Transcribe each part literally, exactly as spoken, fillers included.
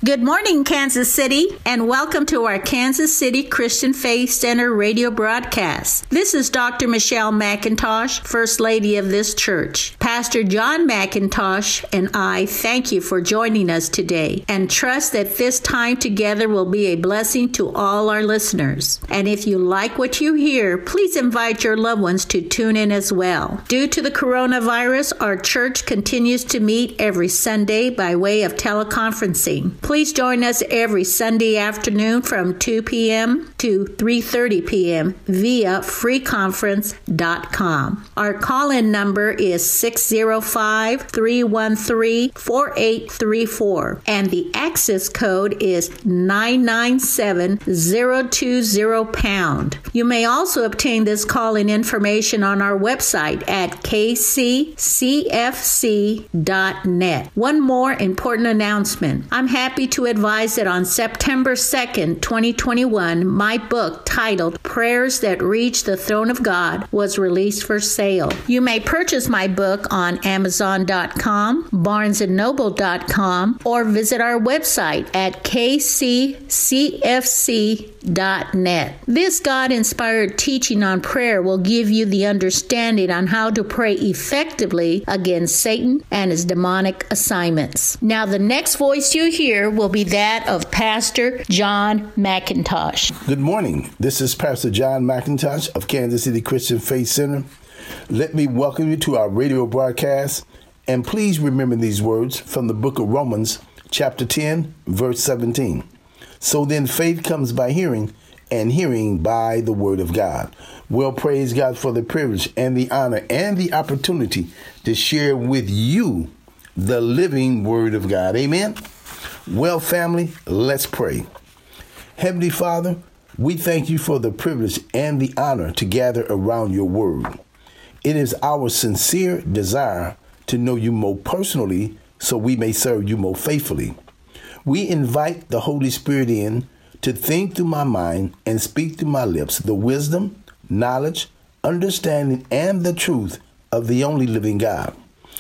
Good morning, Kansas City, and welcome to our Kansas City Christian Faith Center radio broadcast. This is Doctor Michelle McIntosh, First Lady of this church. Pastor John McIntosh and I thank you for joining us today and trust that this time together will be a blessing to all our listeners. And if you like what you hear, please invite your loved ones to tune in as well. Due to the coronavirus, our church continues to meet every Sunday by way of teleconferencing. Please join us every Sunday afternoon from two p.m. to three thirty p.m. via free conference dot com. Our call-in number is six oh five, three one three, four eight three four and the access code is nine nine seven zero two zero pound. You may also obtain this call-in information on our website at k c c f c dot net. One more important announcement. I'm happy to advise that on September second, twenty twenty-one, my book titled Prayers That Reach the Throne of God was released for sale. You may purchase my book on amazon dot com, barnes and noble dot com, or visit our website at k c c f c dot net. This God-inspired teaching on prayer will give you the understanding on how to pray effectively against Satan and his demonic assignments. Now, the next voice you hear will be that of Pastor John McIntosh. Good morning. This is Pastor John McIntosh of Kansas City Christian Faith Center. Let me welcome you to our radio broadcast, and please remember these words from the book of Romans, chapter ten, verse seventeen. So then faith comes by hearing, and hearing by the word of God. Well, praise God for the privilege and the honor and the opportunity to share with you the living word of God. Amen. Well, family, let's pray. Heavenly Father, we thank you for the privilege and the honor to gather around your word. It is our sincere desire to know you more personally so we may serve you more faithfully. We invite the Holy Spirit in to think through my mind and speak through my lips the wisdom, knowledge, understanding, and the truth of the only living God.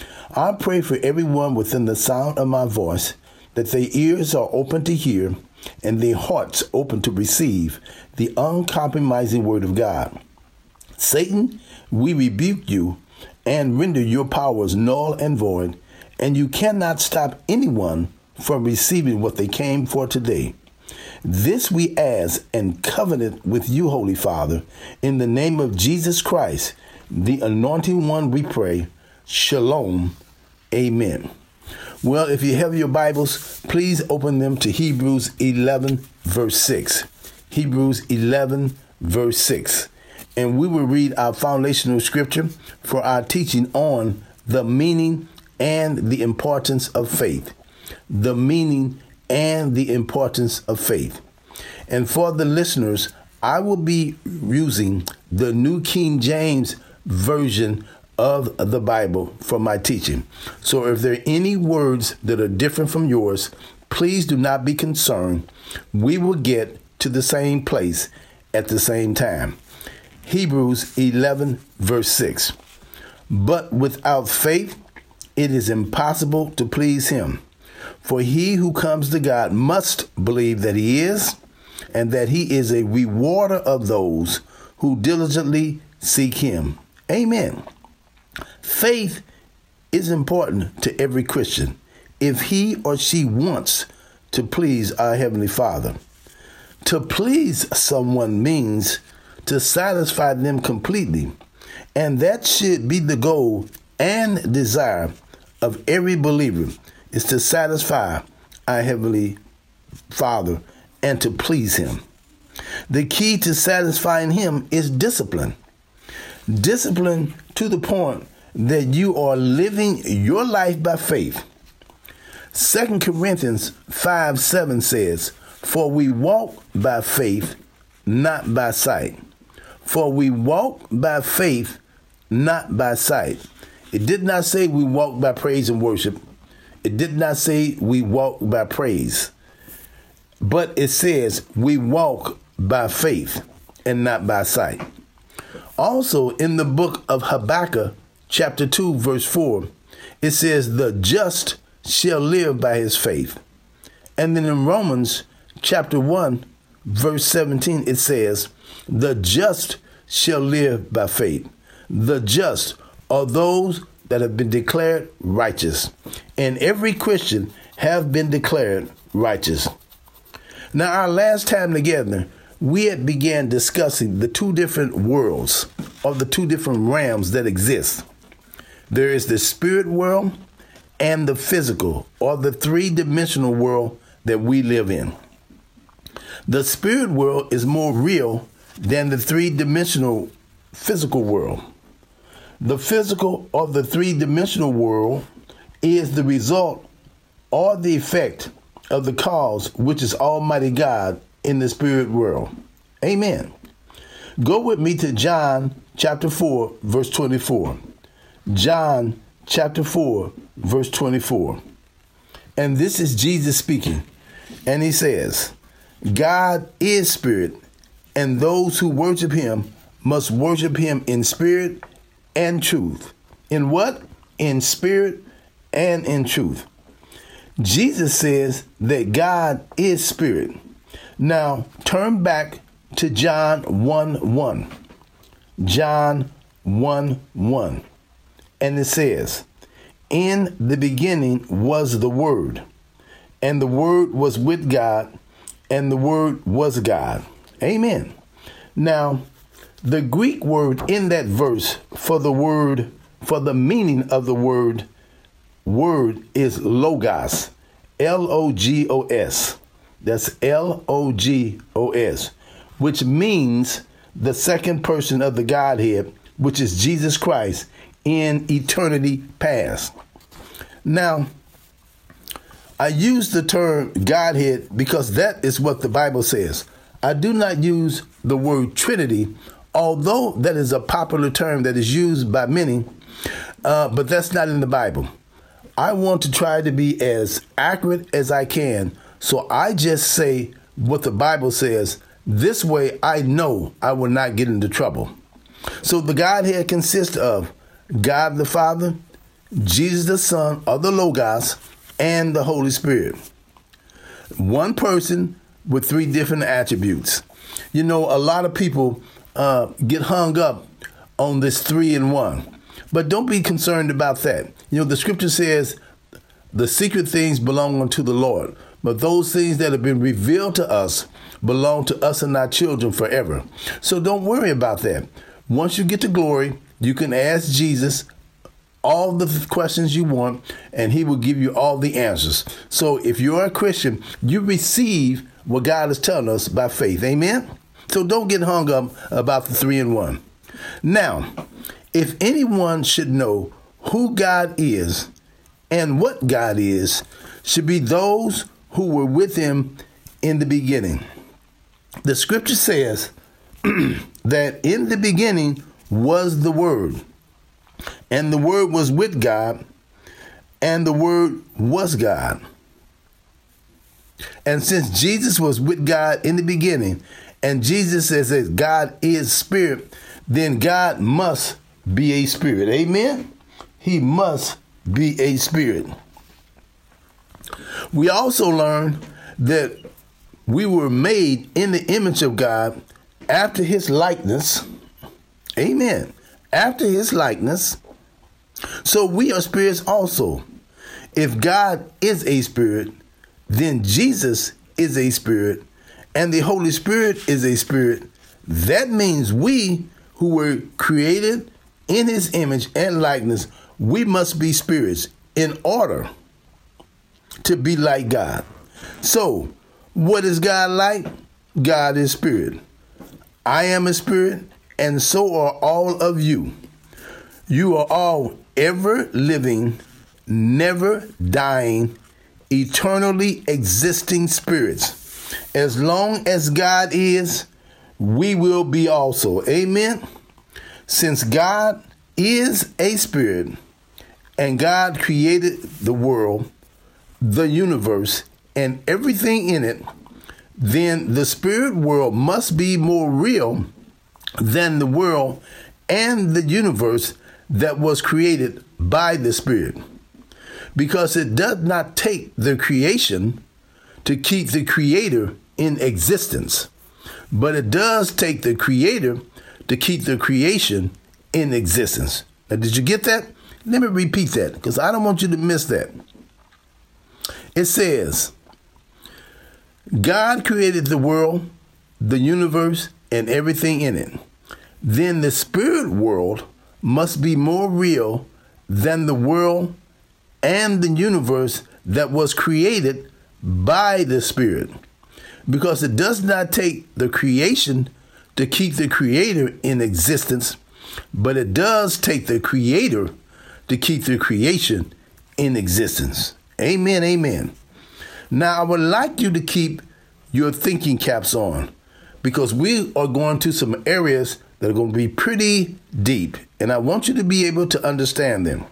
I pray for everyone within the sound of my voice that their ears are open to hear and their hearts open to receive the uncompromising word of God. Satan, we rebuke you and render your powers null and void, and you cannot stop anyone from receiving what they came for today. This we ask and covenant with you, Holy Father, in the name of Jesus Christ, the Anointing One, we pray. Shalom. Amen. Well, if you have your Bibles, please open them to Hebrews eleven, verse six. Hebrews eleven, verse six. And we will read our foundational scripture for our teaching on the meaning and the importance of faith. The meaning and the importance of faith. And for the listeners, I will be using the New King James Version of the Bible for my teaching. So if there are any words that are different from yours, please do not be concerned. We will get to the same place at the same time. Hebrews eleven, verse six. But without faith, it is impossible to please him. For he who comes to God must believe that he is, and that he is a rewarder of those who diligently seek him. Amen. Faith is important to every Christian if he or she wants to please our Heavenly Father. To please someone means to satisfy them completely, and that should be the goal and desire of every believer, is to satisfy our Heavenly Father and to please him. The key to satisfying him is discipline. Discipline to the point that you are living your life by faith. Second Corinthians five seven says, For we walk by faith, not by sight. For we walk by faith, not by sight. It did not say we walk by praise and worship. It did not say we walk by praise. But it says we walk by faith and not by sight. Also, in the book of Habakkuk, chapter two, verse four, it says, the just shall live by his faith. And then in Romans chapter one, verse seventeen, it says, the just shall live by faith. The just are those that have been declared righteous. And every Christian have been declared righteous. Now, our last time together, we had began discussing the two different worlds, or the two different realms that exist. There is the spirit world and the physical, or the three-dimensional world that we live in. The spirit world is more real than the three-dimensional physical world. The physical or the three-dimensional world is the result or the effect of the cause, which is Almighty God in the spirit world. Amen. Go with me to John chapter four, verse twenty-four. John chapter four, verse twenty-four. And this is Jesus speaking. And he says, God is spirit, and those who worship him must worship him in spirit and truth. In what? In spirit and in truth. Jesus says that God is spirit. Now, turn back to John one one. John one one. And it says, in the beginning was the Word, and the Word was with God, and the Word was God. Amen. Now, the Greek word in that verse for the word, for the meaning of the word, word is logos, L O G O S. That's L O G O S, which means the second person of the Godhead, which is Jesus Christ in eternity past. Now, I use the term Godhead because that is what the Bible says. I do not use the word Trinity, although that is a popular term that is used by many, uh, but that's not in the Bible. I want to try to be as accurate as I can, so I just say what the Bible says. This way I know I will not get into trouble. So the Godhead consists of God the Father, Jesus the Son, or the Logos, and the Holy Spirit. One person with three different attributes. You know, a lot of people uh, get hung up on this three in one. But don't be concerned about that. You know, the scripture says the secret things belong unto the Lord, but those things that have been revealed to us belong to us and our children forever. So don't worry about that. Once you get to glory, you can ask Jesus all the questions you want, and he will give you all the answers. So if you're a Christian, you receive what God is telling us by faith. Amen? So don't get hung up about the three in one. Now, if anyone should know who God is and what God is, should be those who were with him in the beginning. The scripture says that in the beginning was the Word, and the Word was with God, and the Word was God. And since Jesus was with God in the beginning, and Jesus says that God is spirit, then God must be a spirit. Amen? He must be a spirit. We also learn that we were made in the image of God after his likeness. Amen. After his likeness. So we are spirits also. If God is a spirit, then Jesus is a spirit, and the Holy Spirit is a spirit. That means we who were created in his image and likeness, we must be spirits in order to be like God. So, what is God like? God is spirit. I am a spirit, and so are all of you. You are all ever living, never dying, eternally existing spirits. As long as God is, we will be also. Amen? Since God is a spirit, and God created the world, the universe, and everything in it, then the spirit world must be more real than the world and the universe that was created by the Spirit. Because it does not take the creation to keep the creator in existence, but it does take the creator to keep the creation in existence. Now, did you get that? Let me repeat that, because I don't want you to miss that. It says, God created the world, the universe, and everything in it. Then the spirit world must be more real than the world and the universe that was created by the Spirit, because it does not take the creation to keep the creator in existence, but it does take the creator to keep the creation in existence. Amen, amen. Now, I would like you to keep your thinking caps on, because we are going to some areas that are going to be pretty deep, and I want you to be able to understand them.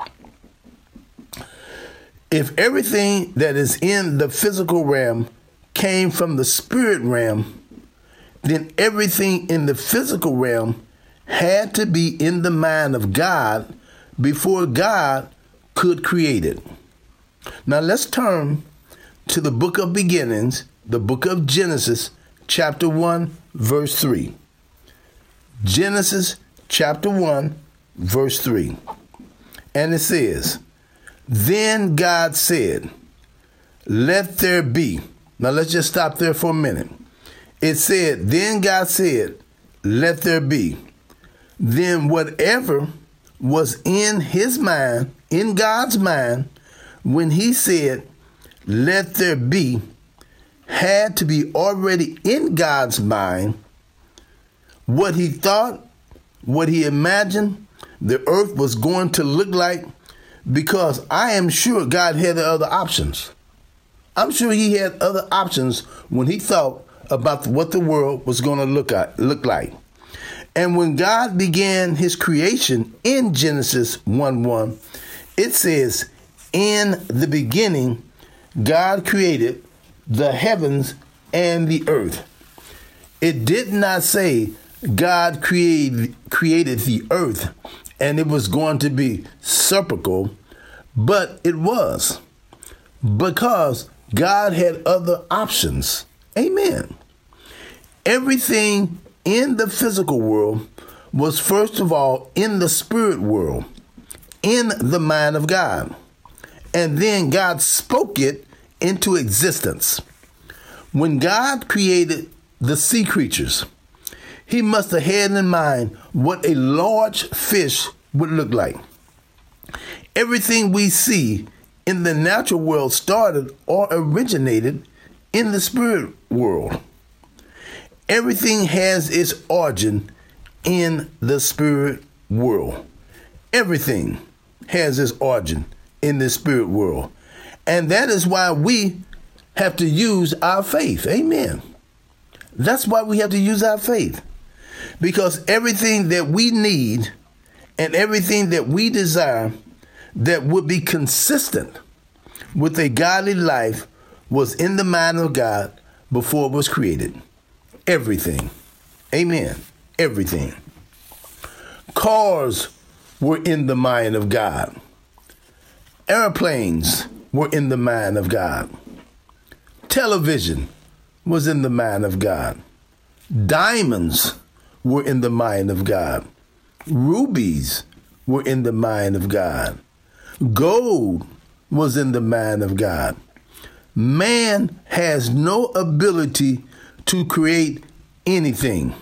If everything that is in the physical realm came from the spirit realm, then everything in the physical realm had to be in the mind of God before God could create it. Now let's turn to the book of beginnings, the book of Genesis, chapter one, verse three. Genesis chapter one, verse three. And it says, then God said, let there be. Now let's just stop there for a minute. It said, then God said, let there be. Then whatever was in his mind, in God's mind, when he said, let there be, had to be already in God's mind. What he thought, what he imagined the earth was going to look like, because I am sure God had other options. I'm sure he had other options when he thought about what the world was going to look at, look like. And when God began his creation in Genesis one one, it says, in the beginning, God created the heavens and the earth. It did not say God created, created the earth and it was going to be spherical, but it was, because God had other options. Amen. Everything in the physical world was first of all in the spirit world, in the mind of God. And then God spoke it into existence. When God created the sea creatures, he must have had in mind what a large fish would look like. Everything we see in the natural world started or originated in the spirit world. Everything has its origin in the spirit world. Everything has its origin in the spirit world. And that is why we have to use our faith. Amen. That's why we have to use our faith. Because everything that we need and everything that we desire that would be consistent with a godly life was in the mind of God before it was created. Everything. Amen. Everything. Cars were in the mind of God. Airplanes were in the mind of God. Television was in the mind of God. Diamonds were in the mind of God. Rubies were in the mind of God. Gold was in the mind of God. Man has no ability to create anything.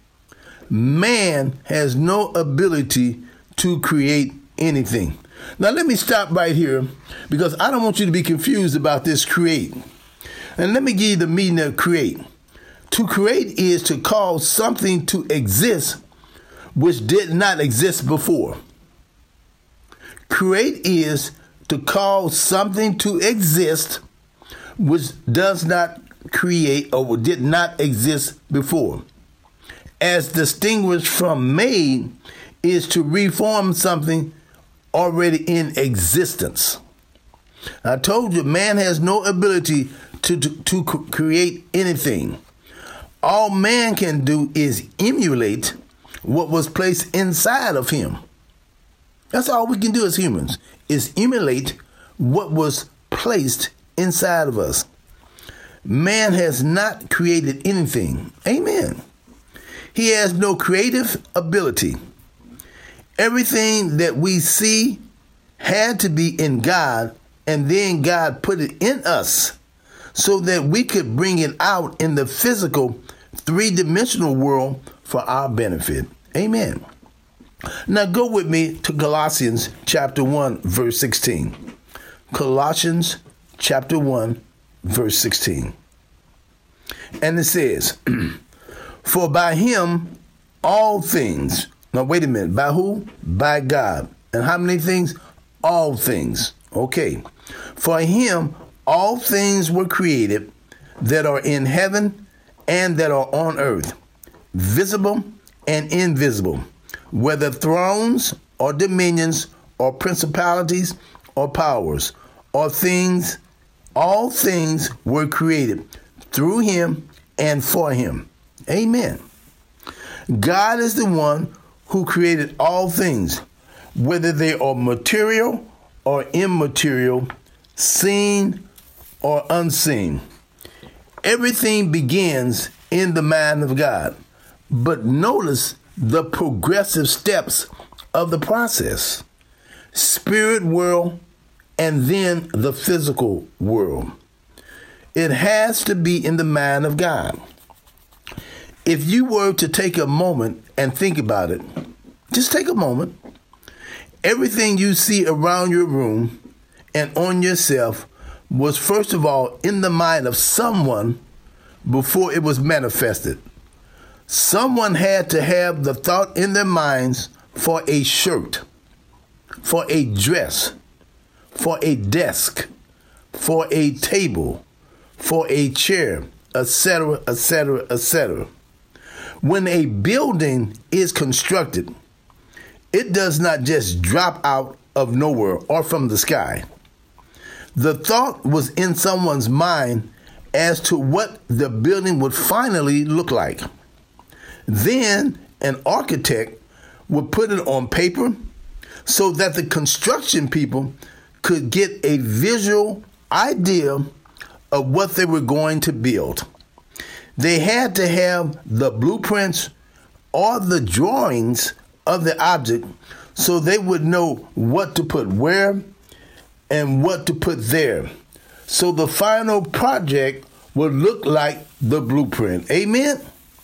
Man has no ability to create anything. Now let me stop right here, because I don't want you to be confused about this create. And let me give you the meaning of create. To create is to cause something to exist which did not exist before. Create is to cause something to exist which does not create or did not exist before. As distinguished from made is to reform something already in existence. I told you, man has no ability to, to, to create anything. All man can do is emulate what was placed inside of him. That's all we can do as humans, is emulate what was placed inside of us. man has not created anything. Amen. He has no creative ability. Everything that we see had to be in God, and then God put it in us so that we could bring it out in the physical three-dimensional world for our benefit. Amen. Now go with me to Colossians chapter one, verse sixteen. Colossians chapter one, verse sixteen. And it says, for by him all things. Now wait a minute. By who? By God. And how many things? All things. Okay. For him all things were created that are in heaven and that are on earth, visible and invisible, whether thrones or dominions or principalities or powers or things, all things were created through him and for him. Amen. God is the one who created all things, whether they are material or immaterial, seen or unseen. Everything begins in the mind of God. But notice the progressive steps of the process. Spirit world and then the physical world. It has to be in the mind of God. If you were to take a moment and think about it, just take a moment. Everything you see around your room and on yourself was first of all in the mind of someone before it was manifested. Someone had to have the thought in their minds for a shirt, for a dress, for a desk, for a table, for a chair, et cetera, et cetera, et cetera. When a building is constructed, it does not just drop out of nowhere or from the sky. The thought was in someone's mind as to what the building would finally look like. Then an architect would put it on paper so that the construction people could get a visual idea of what they were going to build. They had to have the blueprints or the drawings of the object so they would know what to put where and what to put there. So the final project would look like the blueprint. Amen?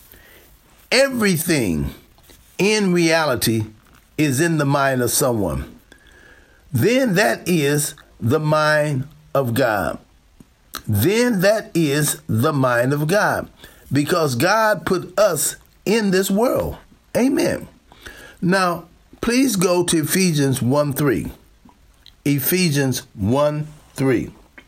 Everything in reality is in the mind of someone. Then that is the mind of God. Then that is the mind of God. Because God put us in this world. Amen. Now, please go to Ephesians one three. Ephesians one three.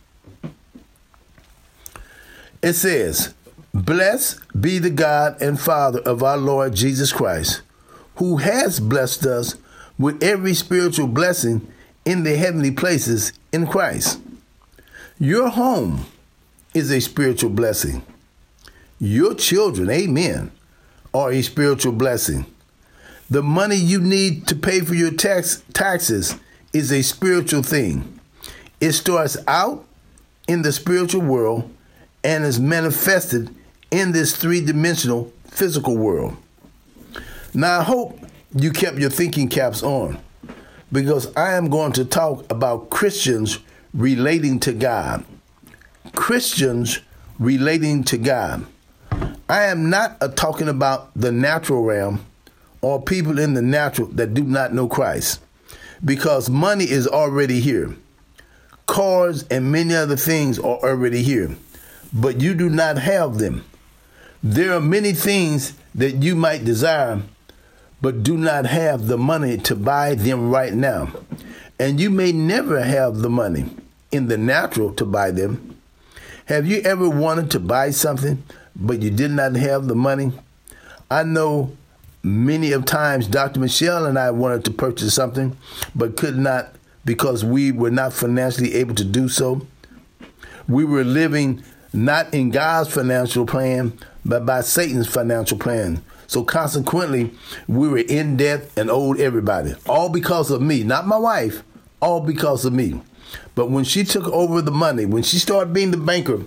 It says, blessed be the God and Father of our Lord Jesus Christ, who has blessed us with every spiritual blessing in the heavenly places in Christ. Your home is a spiritual blessing. Your children, amen, are a spiritual blessing. The money you need to pay for your tax taxes is a spiritual thing. It starts out in the spiritual world and is manifested in this three-dimensional physical world. Now, I hope you kept your thinking caps on, because I am going to talk about Christians relating to God. Christians relating to God. I am not uh, talking about the natural realm or people in the natural that do not know Christ, because money is already here. Cars and many other things are already here, but you do not have them. There are many things that you might desire, but do not have the money to buy them right now. And you may never have the money in the natural to buy them. Have you ever wanted to buy something, but you did not have the money? I know many of times Doctor Michelle and I wanted to purchase something, but could not because we were not financially able to do so. We were living not in God's financial plan, but by Satan's financial plan. So consequently, we were in debt and owed everybody, all because of me, not my wife, all because of me. But when she took over the money, when she started being the banker,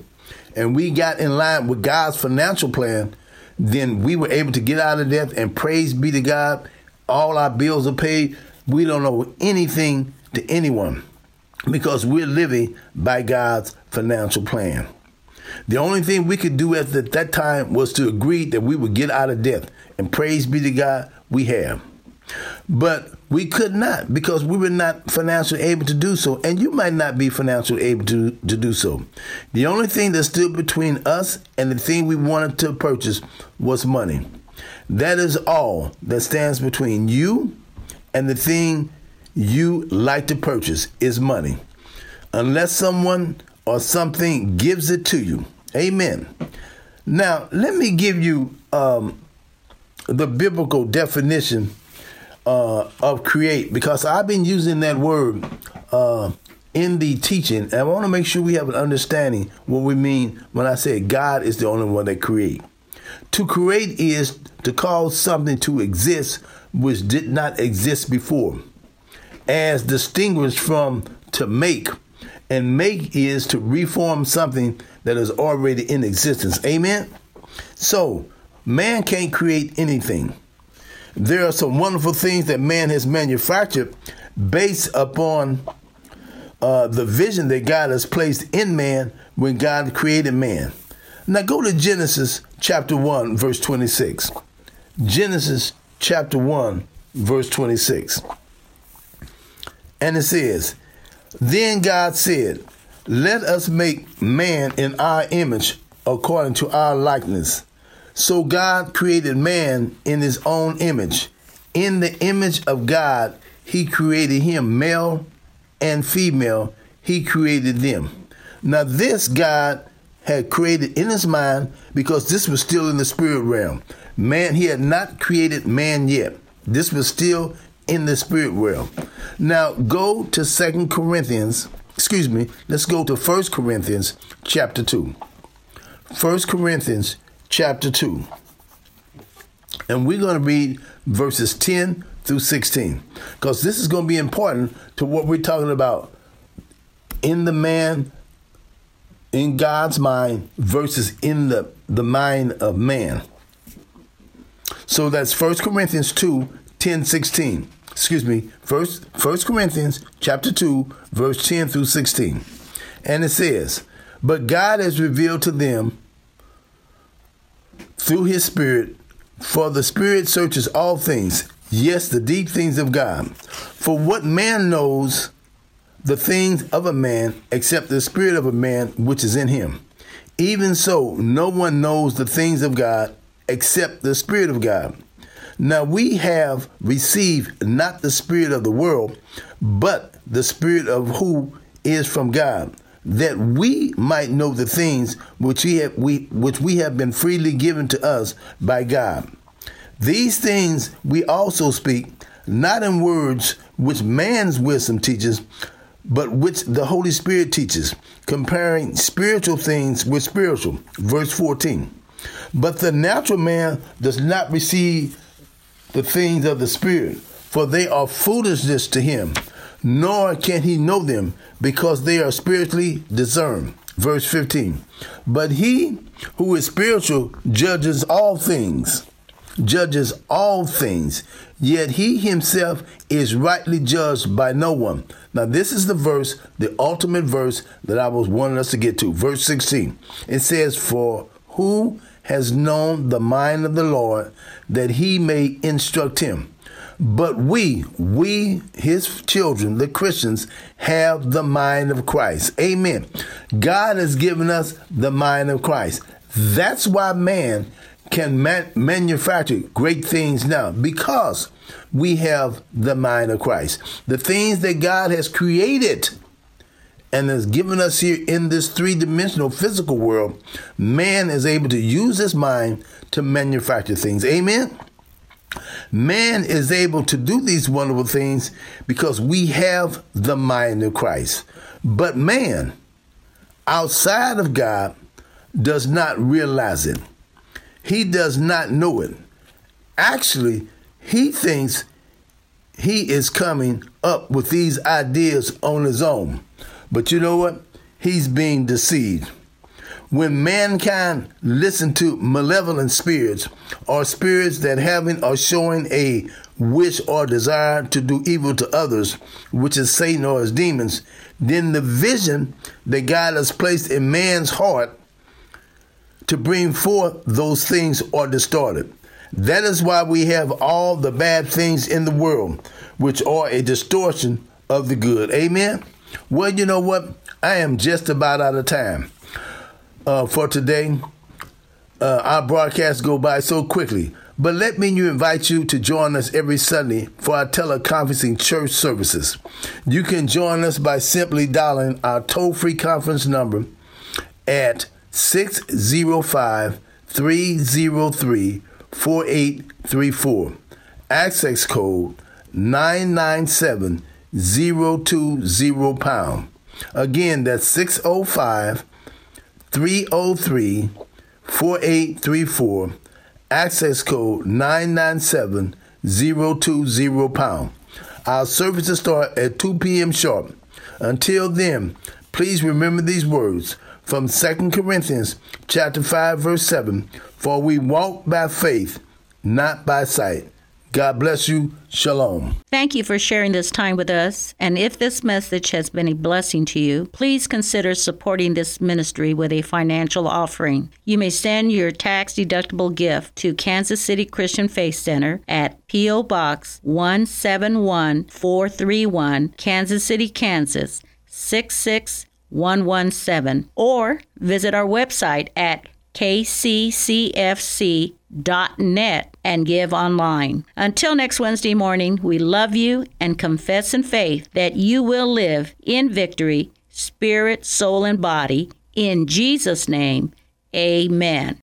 and we got in line with God's financial plan, then we were able to get out of debt, and praise be to God, all our bills are paid. We don't owe anything to anyone because we're living by God's financial plan. The only thing we could do at the, that time was to agree that we would get out of debt, and praise be to God, we have. But we could not because we were not financially able to do so, and you might not be financially able to, to do so. The only thing that stood between us and the thing we wanted to purchase was money. That is all that stands between you and the thing you like to purchase is money, unless someone or something gives it to you. Amen. Now, let me give you um, the biblical definition uh, of create, because I've been using that word uh, in the teaching, and I want to make sure we have an understanding what we mean when I say God is the only one that create. To create is to cause something to exist which did not exist before, as distinguished from to make. And make is to reform something that is already in existence. Amen? So, man can't create anything. There are some wonderful things that man has manufactured based upon uh, the vision that God has placed in man when God created man. Now go to Genesis chapter one, verse twenty-six. Genesis chapter one, verse twenty-six. And it says, "Then God said, let us make man in our image according to our likeness. So God created man in his own image. In the image of God, he created him, male and female, he created them." Now this God had created in his mind because this was still in the spirit realm. Man, he had not created man yet. This was still in the spirit realm. Now go to Second Corinthians, excuse me, let's go to First Corinthians chapter two. First Corinthians chapter two. And we're going to read verses ten through sixteen, because this is going to be important to what we're talking about in the man, in God's mind versus in the, the mind of man. So that's First Corinthians two, ten, sixteen. Excuse me, First, First Corinthians chapter two, verse ten through sixteen. And it says, "But God has revealed to them through his Spirit, for the Spirit searches all things, yes, the deep things of God. For what man knows the things of a man except the spirit of a man which is in him? Even so, no one knows the things of God except the Spirit of God. Now we have received not the spirit of the world, but the Spirit of who is from God, that we might know the things which we have, we, which we have been freely given to us by God. These things we also speak, not in words which man's wisdom teaches, but which the Holy Spirit teaches, comparing spiritual things with spiritual." Verse fourteen. "But the natural man does not receive the things of the Spirit, for they are foolishness to him, nor can he know them, because they are spiritually discerned." Verse fifteen. "But he who is spiritual judges all things, judges all things, yet he himself is rightly judged by no one." Now this is the verse, the ultimate verse that I was wanting us to get to. Verse sixteen. It says, "For who has known the mind of the Lord, that he may instruct him? But we, we, his children, the Christians, have the mind of Christ." Amen. God has given us the mind of Christ. That's why man can man- manufacture great things now, because we have the mind of Christ. The things that God has created and has given us here in this three-dimensional physical world, man is able to use his mind to manufacture things. Amen? Man is able to do these wonderful things because we have the mind of Christ. But man, outside of God, does not realize it. He does not know it. Actually, he thinks he is coming up with these ideas on his own. But you know what? He's being deceived. When mankind listen to malevolent spirits or spirits that having or showing a wish or desire to do evil to others, which is Satan or his demons, then the vision that God has placed in man's heart to bring forth those things are distorted. That is why we have all the bad things in the world, which are a distortion of the good. Amen? Well, you know what? I am just about out of time uh, for today. Uh, our broadcasts go by so quickly. But let me invite you to join us every Sunday for our teleconferencing church services. You can join us by simply dialing our toll-free conference number at six oh five, three oh three, four eight three four. Access code nine nine seven zero two zero pound. Again, that's six oh five, three oh three, four eight three four. Access code nine nine seven zero two zero pound. Our services start at two p.m. sharp. Until then, please remember these words from Second Corinthians chapter five, verse seven. For we walk by faith, not by sight. God bless you. Shalom. Thank you for sharing this time with us. And if this message has been a blessing to you, please consider supporting this ministry with a financial offering. You may send your tax-deductible gift to Kansas City Christian Faith Center at P O. Box one seven one four three one, Kansas City, Kansas six six one one seven, or visit our website at k c c f c dot net and give online. Until next Wednesday morning, we love you and confess in faith that you will live in victory, spirit, soul, and body. In Jesus' name, amen.